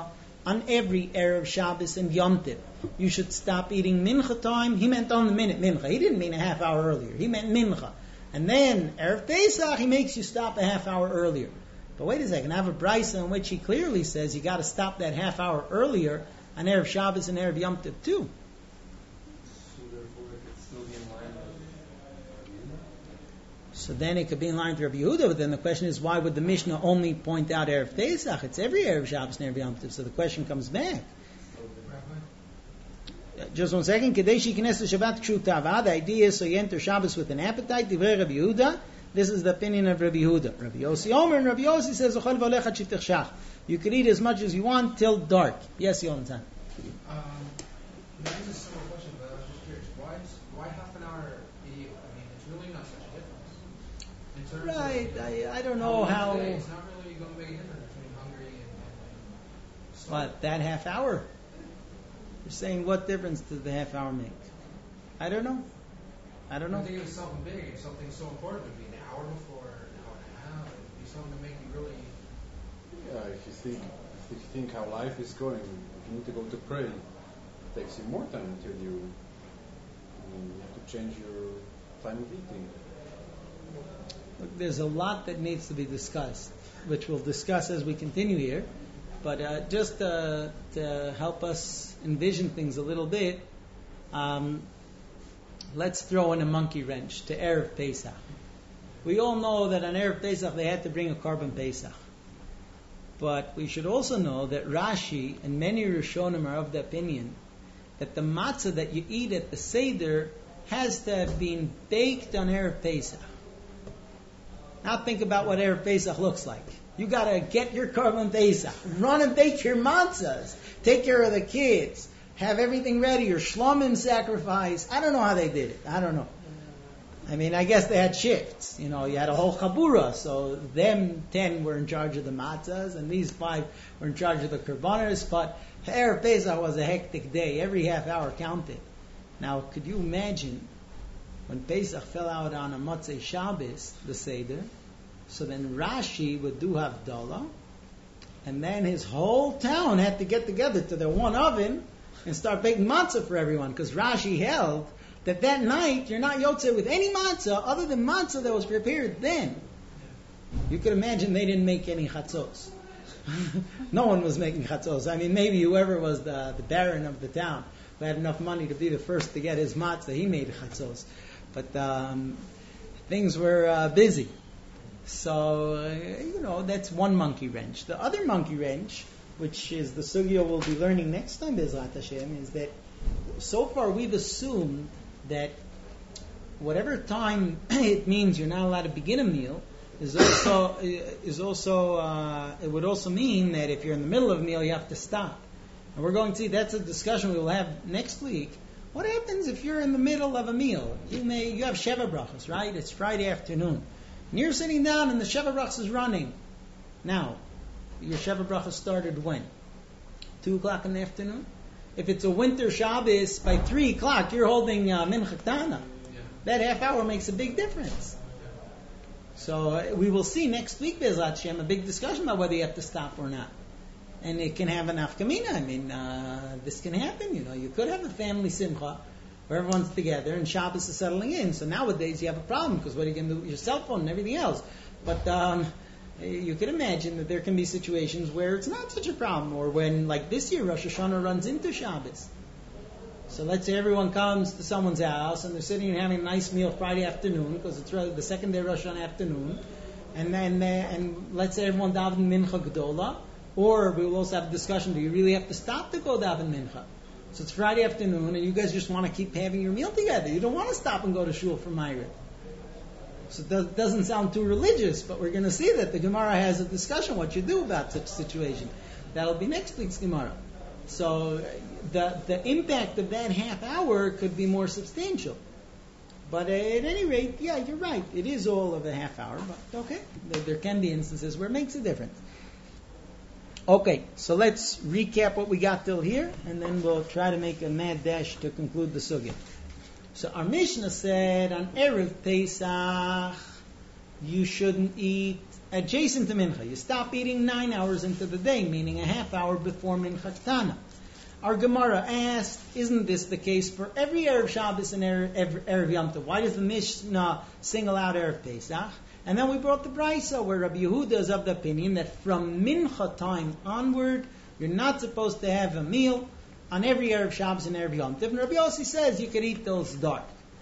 on every Erev Shabbos and Yom Tov, you should stop eating mincha time. He meant on the minute mincha. He didn't mean a half hour earlier. He meant mincha. And then Erev Pesach, he makes you stop a half hour earlier. But wait a second, I have a brisa in which he clearly says you got to stop that half hour earlier on Erev Shabbos and Erev Yom Tov too. So therefore, it could still be in line with. So then it could be in line with Rabbi Yehuda, but then the question is, why would the Mishnah only point out Erev Pesach? It's every Erev Shabbos and Erev Yom Tov. So the question comes back. Just one second. Kadeshi Knesset Shabbat Kshu. The idea is so you enter Shabbos with an appetite. Divrei Rabbi Yehuda. This is the opinion of Rabbi Yehuda. Rabbi Yossi Omer and Rabbi Yossi says, you can eat as much as you want till dark. Yes, Yonatan. Um, this is a simple question, but I was just curious. Why, why half an hour eat? I mean, it's really not such a difference. In terms Right. of, I, I don't know how... Day, it's not really going to make a difference between hungry and... and, and But that half hour? You're saying what difference does the half hour make? I don't know. I don't know. I think it was something big, if something so important would be an hour before, an hour and a half. It would be something to make you really... Yeah, if you think, if you think how life is going, if you need to go to pray, it takes you more time until you, I mean, you have to change your time of eating. Look, there's a lot that needs to be discussed, which we'll discuss as we continue here. But uh, just uh, to help us envision things a little bit, um, let's throw in a monkey wrench to Erev Pesach. We all know that on Erev Pesach they had to bring a korban Pesach. But we should also know that Rashi and many Rishonim are of the opinion that the matzah that you eat at the Seder has to have been baked on Erev Pesach. Now think about what Erev Pesach looks like. You got to get your korban Pesach, run and bake your matzahs, take care of the kids, have everything ready, your shlomim sacrifice. I don't know how they did it. I don't know. I mean, I guess they had shifts. You know, you had a whole chabura, so them ten were in charge of the matzahs, and these five were in charge of the korbanos. But Erev Pesach was a hectic day. Every half hour counted. Now, could you imagine when Pesach fell out on a Motzei Shabbos, the Seder? So then Rashi would do Havdalah, and then his whole town had to get together to their one oven and start baking matzah for everyone, because Rashi held that that night you're not yotzei with any matzah other than matzah that was prepared then. You could imagine they didn't make any chatzos. No one was making chatzos. I mean, maybe whoever was the, the baron of the town who had enough money to be the first to get his matzah, he made chatzos. But um, things were uh, busy. So, uh, you know, that's one monkey wrench. The other monkey wrench, which is the sugya we'll be learning next time, Bezrat Hashem, is that so far we've assumed that whatever time it means you're not allowed to begin a meal is also is also uh, it would also mean that if you're in the middle of a meal you have to stop. And we're going to see that's a discussion we will have next week. What happens if you're in the middle of a meal? You may you have Sheva Brachos, right? It's Friday afternoon. And you're sitting down and the Sheva Brachos is running. Now, your Sheva Brachos started when? Two o'clock in the afternoon? If it's a winter Shabbos, by three o'clock you're holding uh, Mincha Tana. Yeah. That half hour makes a big difference. So uh, we will see next week, Bezrat Hashem, a big discussion about whether you have to stop or not. And it can have an afkamina. I mean, uh, this can happen. You know, you could have a family simcha where everyone's together and Shabbos is settling in. So nowadays you have a problem because what are you going to do with your cell phone and everything else? But um, you can imagine that there can be situations where it's not such a problem, or when, like this year, Rosh Hashanah runs into Shabbos. So let's say everyone comes to someone's house and they're sitting and having a nice meal Friday afternoon because it's really the second day Rosh Hashanah afternoon, and then uh, and let's say everyone daven mincha gedola, or we will also have a discussion: do you really have to stop to go daven mincha? So it's Friday afternoon, and you guys just want to keep having your meal together. You don't want to stop and go to shul for Ma'ariv. So it does, doesn't sound too religious, but we're going to see that the Gemara has a discussion what you do about such a situation. That'll be next week's Gemara. So the the impact of that half hour could be more substantial. But at any rate, yeah, you're right. It is all of a half hour, but okay. There, there can be instances where it makes a difference. Okay, so let's recap what we got till here, and then we'll try to make a mad dash to conclude the sugya. So our Mishnah said on Erev Pesach, you shouldn't eat adjacent to Mincha. You stop eating nine hours into the day, meaning a half hour before Mincha Ktana. Our Gemara asked, isn't this the case for every Erev Shabbos and Erev, Erev Yom Tov? Why does the Mishnah single out Erev Pesach? And then we brought the Brisa, where Rabbi Yehuda is of the opinion that from Mincha time onward, you're not supposed to have a meal on every Erev Shabbos and Erev Yom Tov. And Rabbi Yossi says you could eat those dark.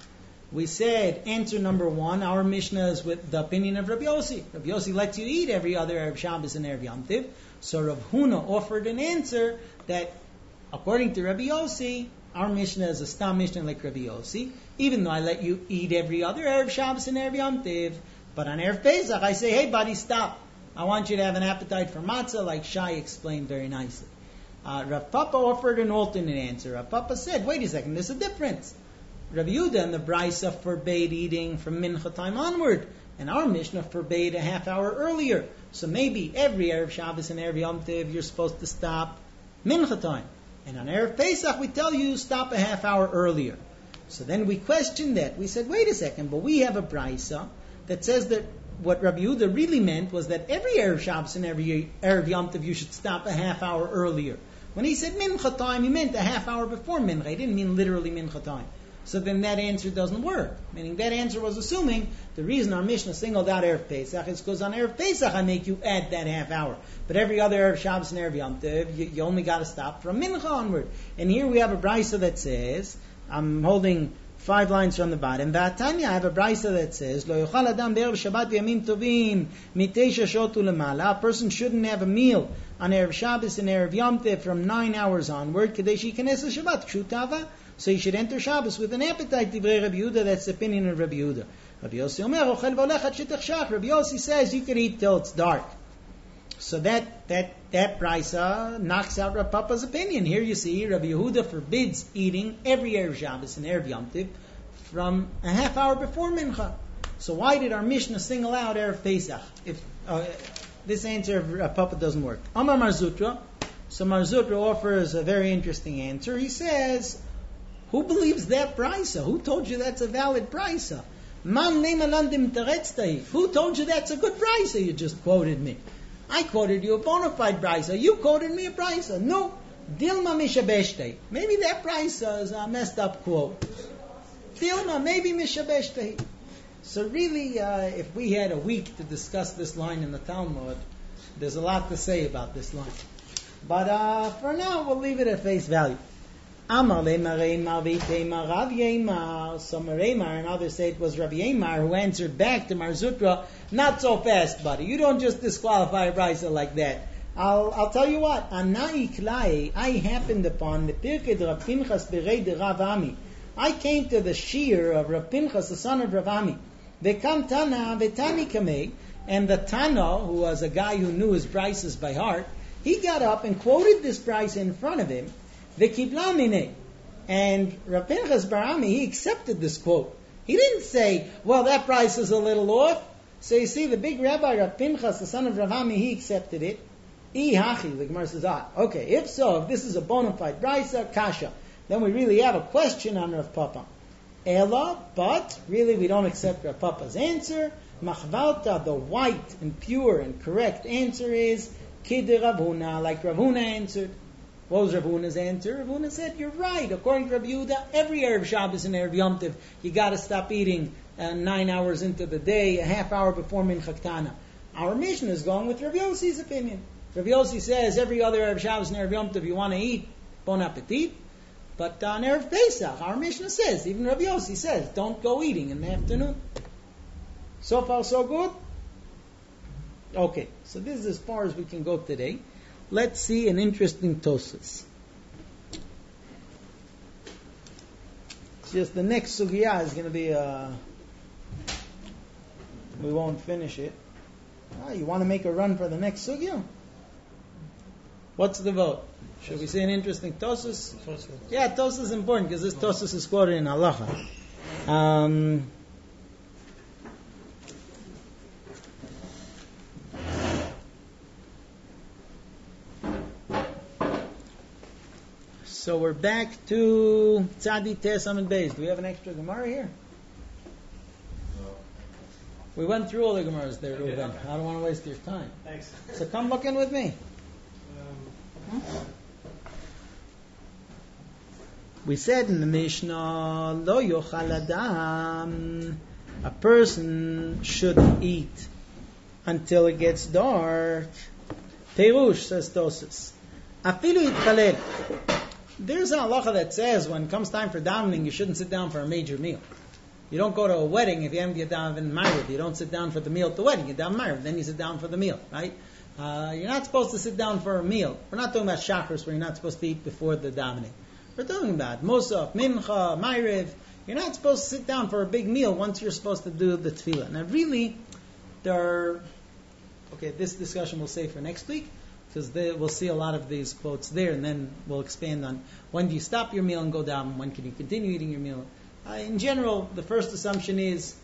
We said, answer number one, our Mishnah is with the opinion of Rabbi Yossi. Rabbi Yossi lets you eat every other Erev Shabbos and Erev Yom Tov. So Rav Huna offered an answer that, according to Rabbi Yossi, our Mishnah is a Stam Mishnah like Rabbi Yossi, even though I let you eat every other Erev Shabbos and Erev Yom Tov. But on Erev Pesach, I say, hey buddy, stop. I want you to have an appetite for matzah, like Shai explained very nicely. Uh, Rav Papa offered an alternate answer. Rav Papa said, wait a second, there's a difference. Rabbi Yehuda and the Brisa forbade eating from Mincha time onward, and our Mishnah forbade a half hour earlier. So maybe every Erev Shabbos and Erev Yom Tov you're supposed to stop Mincha time. And on Erev Pesach we tell you stop a half hour earlier. So then we questioned that. We said, wait a second, but we have a Brisa that says that what Rabbi Yehuda really meant was that every Erev Shabbos and every Erev Yom Tov you should stop a half hour earlier. When he said Mincha time, he meant a half hour before Mincha. He didn't mean literally Mincha time. So then that answer doesn't work. Meaning that answer was assuming the reason our Mishnah singled out Erev Pesach is because on Erev Pesach I make you add that half hour. But every other Erev Shabbos and Erev Yom Tov, you, you only got to stop from Mincha onward. And here we have a Brisa that says, I'm holding five lines from the bottom. V'atanya, I have a Brisa that says, Lo yochal adam be'erev Shabbat v'yamim tovim mitesha shot u'lemala. A person shouldn't have a meal on Erev Shabbos and Erev Yom Tov from nine hours onward. Kedei she'ikanes Shabbat kshutava. So you should enter Shabbos with an appetite. Divrei Rabbi Yehuda, that's the opinion of Rabbi Yehuda. Rabbi Yossi Omer, ochel v'olech ad shetachshach. Rabbi Yossi says you can eat till it's dark. So that that that Brisa knocks out Rav Papa's opinion. Here you see Rabbi Yehuda forbids eating every Erev Shabbos and Erev Yom Tov from a half hour before Mincha. So why did our Mishnah single out Erev Pesach? If uh, this answer of Rav Papa doesn't work. Amar Mar Zutra. So Mar Zutra offers a very interesting answer. He says, who believes that Brisa? Who told you that's a valid Brisa? Man le'malandim teretztai. Who told you that's a good Brisa? You just quoted me. I quoted you a bona fide Brisa. You quoted me a Brisa. No. Dilma mishabeshtei. Maybe that Brisa is a messed up quote. Dilma, maybe mishabeshtei. So really, uh, if we had a week to discuss this line in the Talmud, there's a lot to say about this line. But uh, for now, we'll leave it at face value. Amar le'mar Eimar v'iteimar Rav Yeimar. So Mar Eimar and others say it was Rav Yeimar who answered back to Mar Zutra, not so fast, buddy. You don't just disqualify a Brisa like that. I'll I'll tell you what. Anai klai, I happened upon the Pirkei de Rav Pinchas berei de Rav Ami. I came to the Shir of Rav Pinchas, the son of Rav Ami. V'kam Tana v'tani kamei, and the Tana, who was a guy who knew his Brisas by heart, he got up and quoted this Brisa in front of him. V'kibla minei, and Rav Pinchas bar Ami, he accepted this quote. He didn't say, well, that Brisa is a little off. So you see, the big Rabbi Rav Pinchas, the son of Rav Ami, he accepted it. Ihachi, the Gemara says, ah, okay, if so, if this is a bona fide Brisa, kasha, then we really have a question on Rav Papa. Ela, but really we don't accept Rav Papa's answer. Machvalta, the white and pure and correct answer is Kid Rav Huna, like Rav Huna answered. What was Rav Huna's answer? Rav Huna said, you're right. According to Rabbi Yehuda, every Erev Shabbos and Erev Yom Tov, you got to stop eating uh, nine hours into the day, a half hour before Mincha Ktana. Our Mishnah is going with Rav Yossi's opinion. Rav Yossi says every other Erev Shabbos and Erev Yom Tov you want to eat, bon appetit. But on Erev Pesach, our Mishnah says, even Rav Yossi says, don't go eating in the afternoon. So far, so good? Okay, so this is as far as we can go today. Let's see an interesting Tosas. It's just the next sugya is going to be, uh, we won't finish it. Ah, you want to make a run for the next sugya? What's the vote? Should we say an interesting Tosas? Yeah, Tosas is important because this Tosas is quoted in Halacha. Um, So we're back to Tzadi Tes Amid Beis. Do we have an extra Gemara here? We went through all the Gemaras there, Reuven. Okay. I don't want to waste your time. Thanks. So come look in with me. Um, hmm? We said in the Mishnah, Lo yochal adam, a person shouldn't eat until it gets dark. Perush, says Tosas. Afilu itchalel. There's an halacha that says when it comes time for davening, you shouldn't sit down for a major meal. You don't go to a wedding if you haven't get down in Ma'ariv. You don't sit down for the meal at the wedding. You down Ma'ariv, then you sit down for the meal, right? Uh, you're not supposed to sit down for a meal. We're not talking about shachris where you're not supposed to eat before the davening. We're talking about Musaf, Mincha, Ma'ariv. You're not supposed to sit down for a big meal once you're supposed to do the tefillah. Now, really, there are... Okay, this discussion we'll save for next week, because we'll see a lot of these quotes there, and then we'll expand on when do you stop your meal and go down, when can you continue eating your meal. Uh, in general, the first assumption is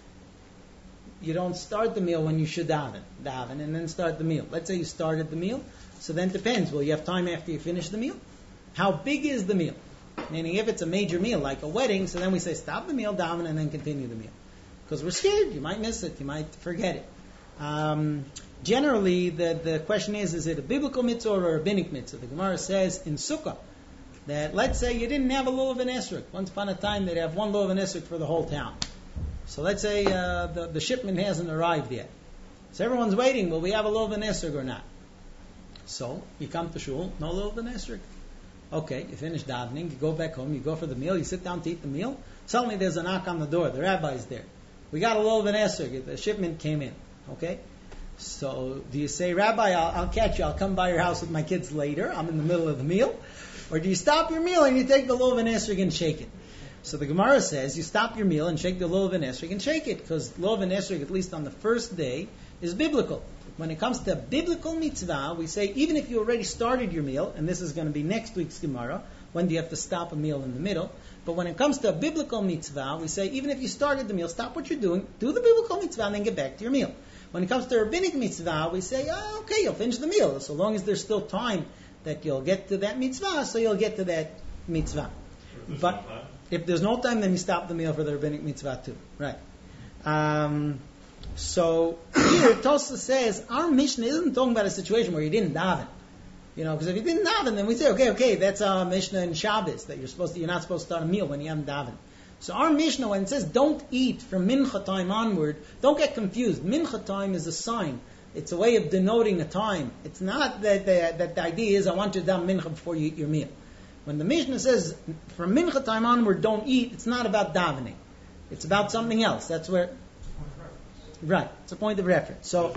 you don't start the meal when you should daven, daven, and then start the meal. Let's say you started the meal, so then it depends. Will you have time after you finish the meal? How big is the meal? Meaning, if it's a major meal, like a wedding, so then we say stop the meal, daven, and then continue the meal. Because we're scared. You might miss it. You might forget it. Um, generally, the, the question is, is it a biblical mitzvah or a rabbinic mitzvah? The Gemara says in Sukkah that, let's say you didn't have a lulav and esrog. Once upon a time, they'd have one lulav and esrog for the whole town. So let's say uh, the, the shipment hasn't arrived yet. So everyone's waiting. Will we have a lulav and esrog or not? So you come to shul, no lulav and esrog. Okay, you finish davening, you go back home, you go for the meal, you sit down to eat the meal. Suddenly there's a knock on the door. The rabbi's there. We got a lulav and esrog. The shipment came in. Okay? So do you say, Rabbi, I'll, I'll catch you. I'll come by your house with my kids later. I'm in the middle of the meal. Or do you stop your meal and you take the lulav and esrog and shake it? So the Gemara says you stop your meal and shake the lulav and esrog and shake it, because lulav and esrog, at least on the first day, is biblical. When it comes to biblical mitzvah, we say even if you already started your meal, and this is going to be next week's Gemara, when do you have to stop a meal in the middle? But when it comes to a biblical mitzvah, we say even if you started the meal, stop what you're doing, do the biblical mitzvah, and then get back to your meal. When it comes to rabbinic mitzvah, we say, oh, okay, you'll finish the meal. So long as there's still time that you'll get to that mitzvah, so you'll get to that mitzvah. But if there's no time, then you stop the meal for the rabbinic mitzvah too. Right. Um, so here, Tosfos says, our Mishnah isn't talking about a situation where you didn't daven. You know, because if you didn't daven, then we say, okay, okay, that's our Mishnah in Shabbos, that you're supposed to, you're not supposed to start a meal when you haven't davened. So our Mishnah, when it says don't eat from mincha time onward, don't get confused. Mincha time is a sign. It's a way of denoting a time. It's not that the, that the idea is I want you to daven mincha before you eat your meal. When the Mishnah says from mincha time onward don't eat, it's not about davening. It's about something else. That's where... Right. It's a point of reference. So,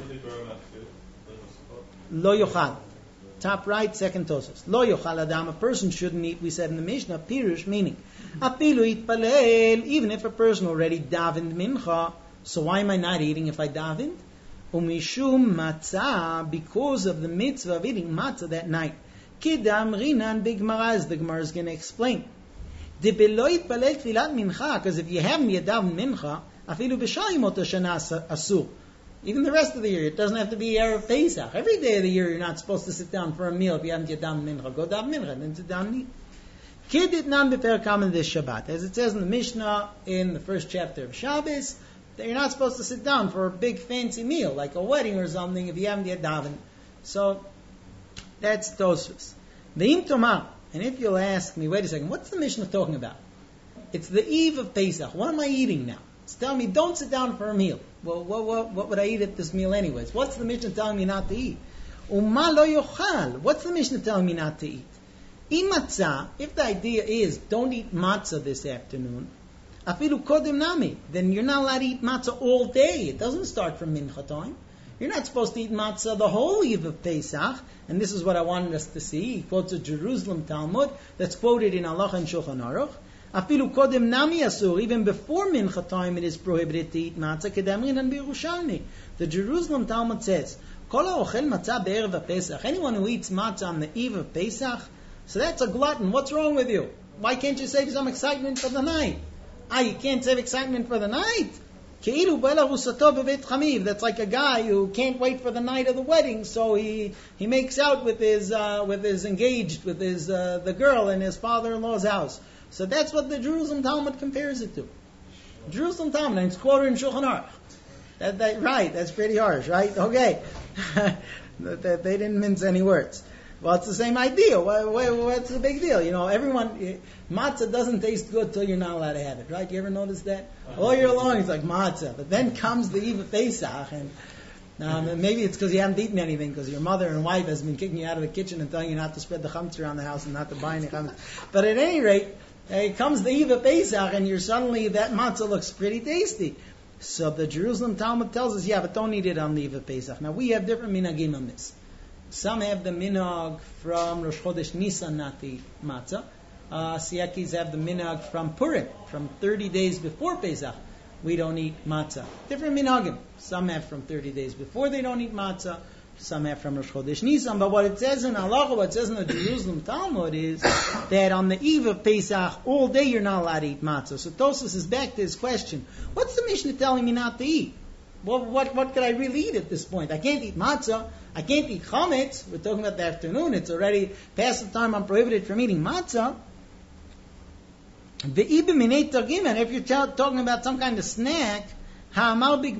lo yochal. Top right, second Tosfos. Lo yochal adam, a person shouldn't eat, we said in the Mishnah, pirush, meaning, apilu itpalel, even if a person already davened mincha, so why am I not eating if I davened? Umishum matzah, because of the mitzvah of eating matzah that night. Kidam rinan big maraz, the Gemara is going to explain. De belo itpalel tfilat mincha, because if you haven't yet davened mincha, afilu b'shayim oto shana asur. Even the rest of the year, it doesn't have to be Erev Pesach. Every day of the year, you're not supposed to sit down for a meal if you haven't yet daven mincha. Go daven mincha, then sit down and eat. Kidit nan b'perkam this Shabbat, as it says in the Mishnah in the first chapter of Shabbos, that you're not supposed to sit down for a big fancy meal like a wedding or something if you haven't yet daven. So that's Tosfos. Ve'im tomar, and if you'll ask me, wait a second, what's the Mishnah talking about? It's the eve of Pesach. What am I eating now? It's telling me don't sit down for a meal. Well, what, what, what would I eat at this meal anyways? What's the Mishnah telling me not to eat? Uma lo yochal. What's the Mishnah telling me not to eat? I matzah, if the idea is don't eat matzah this afternoon, afilu kodem nami, then you're not allowed to eat matzah all day. It doesn't start from mincha time. You're not supposed to eat matzah the whole eve of Pesach, and this is what I wanted us to see. He quotes a Jerusalem Talmud that's quoted in Halacha and Shulchan Aruch. Afilu kodem nami asur, even before mincha time it is prohibited to eat matzah. Kedamrin and Yerushalmi. The Jerusalem Talmud says, Kol ha'ochel matzah be'erev Pesach. Anyone who eats matzah on the eve of Pesach, so that's a glutton. What's wrong with you? Why can't you save some excitement for the night? Ah, you can't save excitement for the night? Keilu bela husato beveit chamiv. That's like a guy who can't wait for the night of the wedding, so he he makes out with his uh, with his engaged with his uh, the girl in his father-in-law's house. So that's what the Jerusalem Talmud compares it to. Jerusalem Talmud, and it's quoted in Shulchan Aruch. that, that, right, that's pretty harsh, right? Okay. They didn't mince any words. Well, it's the same idea. What, what, what's the big deal? You know, everyone, matzah doesn't taste good till you're not allowed to have it, right? You ever notice that? All year long, it's like matzah. But then comes the Eve of Pesach, and um, maybe it's because you haven't eaten anything, because your mother and wife has been kicking you out of the kitchen and telling you not to spread the chametz around the house and not to buy any chametz. But at any rate, it comes the Eve of Pesach, and you're suddenly, that matzah looks pretty tasty. So the Jerusalem Talmud tells us, yeah, but don't eat it on the Eve of Pesach. Now, we have different minhagim on this. Some have the minhag from Rosh Chodesh Nisan, not the matzah. Uh, Siyakis have the minhag from Purim, from thirty days before Pesach. We don't eat matzah. Different minhagim. Some have from thirty days before they don't eat matzah. Some have from Rosh Chodesh Nisan. But what it says in Halacha, what it says in the Jerusalem Talmud is that on the eve of Pesach, all day you're not allowed to eat matzah. So Tosfos is back to his question. What's the Mishnah telling me not to eat? Well, what, what could I really eat at this point? I can't eat matzah. I can't eat chametz. We're talking about the afternoon. It's already past the time I'm prohibited from eating matzah. And if you're talking about some kind of snack, we're going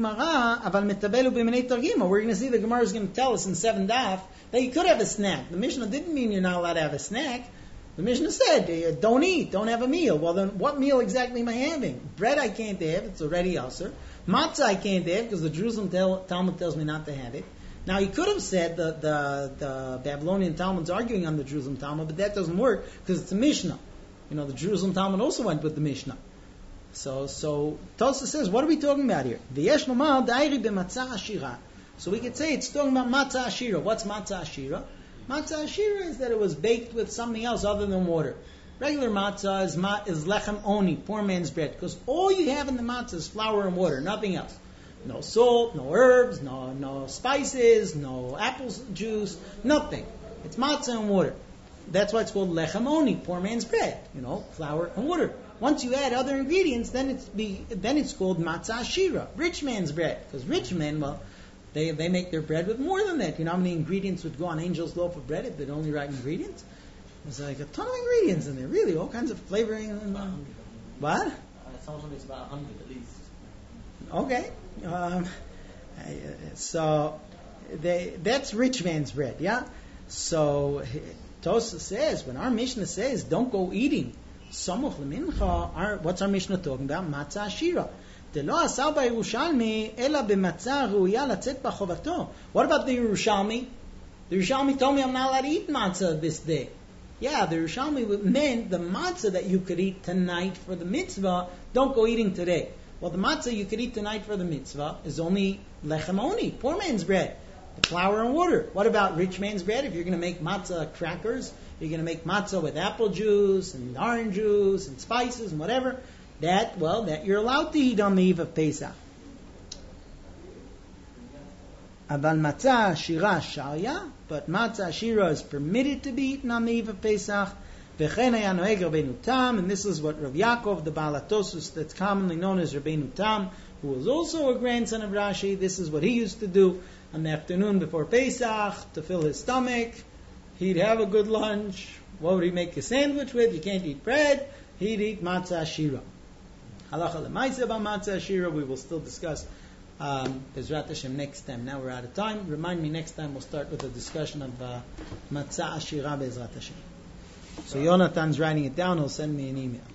to see the Gemara is going to tell us in seven daf that you could have a snack. The Mishnah didn't mean you're not allowed to have a snack. The Mishnah said, don't eat, don't have a meal. Well, then what meal exactly am I having? Bread I can't have, it's already ulcer. Matzah I can't have because the Jerusalem Talmud tells me not to have it. Now, he could have said the, the, the Babylonian Talmud's arguing on the Jerusalem Talmud, but that doesn't work because it's a Mishnah. You know, the Jerusalem Talmud also went with the Mishnah. So, so Tosfos says, what are we talking about here? V'yesh lomar da'iri b'matzah ashira. So we could say it's talking about matzah ashira. What's matzah ashira? Matzah ashira is that it was baked with something else other than water. Regular matzah is, ma- is lechem oni, poor man's bread, because all you have in the matzah is flour and water, nothing else. No salt, no herbs, no no spices, no apple juice, nothing. It's matzah and water. That's why it's called lechem oni, poor man's bread. You know, flour and water. Once you add other ingredients, then it's be, then it's called matzah ashira, rich man's bread. Because rich men, well, they they make their bread with more than that. You know how many ingredients would go on Angel's loaf of bread if they're only right ingredients? There's like a ton of ingredients in there, really, all kinds of flavoring. And, uh, what? Uh, someone told me it's about a hundred at least. Okay. Um, so they, that's rich man's bread, yeah? So Tosfos says, when our Mishnah says, don't go eating samuch lemincha, our, what's our Mishnah talking about? Matzah ashira. Delo asar b'Yerushalmi ela b'matzah ruya latzet b'chovato. What about the Yerushalmi? The Yerushalmi told me I'm not allowed to eat matzah this day. Yeah, the Yerushalmi meant the matzah that you could eat tonight for the mitzvah, don't go eating today. Well, the matzah you could eat tonight for the mitzvah is only lechem oni, poor man's bread, the flour and water. What about rich man's bread? If you're going to make matzah crackers, you're going to make matzah with apple juice and orange juice and spices and whatever, that, well, that you're allowed to eat on the eve of Pesach. Aval matzah shira shalya, but matzah shira is permitted to be eaten on the eve of Pesach. V'chen haya noeg Rabbeinu Tam, and this is what Rav Yaakov, the Baal HaTosfos, that's commonly known as Rabbeinu Tam, who was also a grandson of Rashi. This is what he used to do on the afternoon before Pesach to fill his stomach. He'd have a good lunch. What would he make a sandwich with? You can't eat bread. He'd eat matzah shira. Halacha l'maaseh about matzah shira we will still discuss um, Bezrat Hashem next time. Now we're out of time. Remind me next time we'll start with a discussion of uh, matzah shira Bezrat Hashem. So Yonatan's writing it down. He'll send me an email.